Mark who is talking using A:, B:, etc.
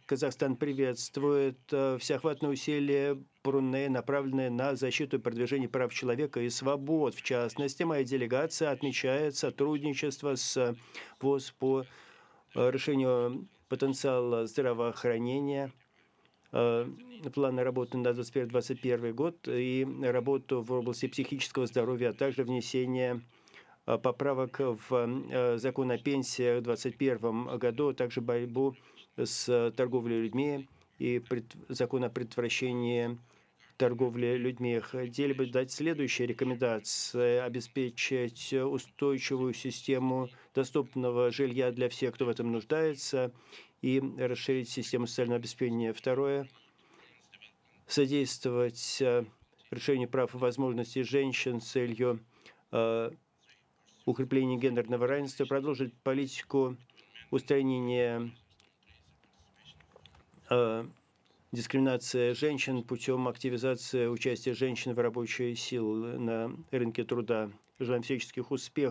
A: Казахстан приветствует всеохватные усилия Брунея, направленные на защиту и продвижение прав человека и свобод. В частности, моя делегация отмечает сотрудничество с ВОЗ по решению потенциала здравоохранения, э, планы работы на 2021 год и работу в области психического здоровья, а также внесение поправок в закон о пенсиях в 2021 году, а также борьбу с торговлей людьми и закон о предотвращении торговли людьми. Хотели бы дать следующие рекомендации: обеспечить устойчивую систему доступного жилья для всех, кто в этом нуждается, и расширить систему социального обеспечения. Второе — содействовать решению прав и возможностей женщин с целью укрепления гендерного равенства, продолжить политику устранения дискриминации женщин путем активизации участия женщин в рабочей силы на рынке труда. Желаем всяческих успехов.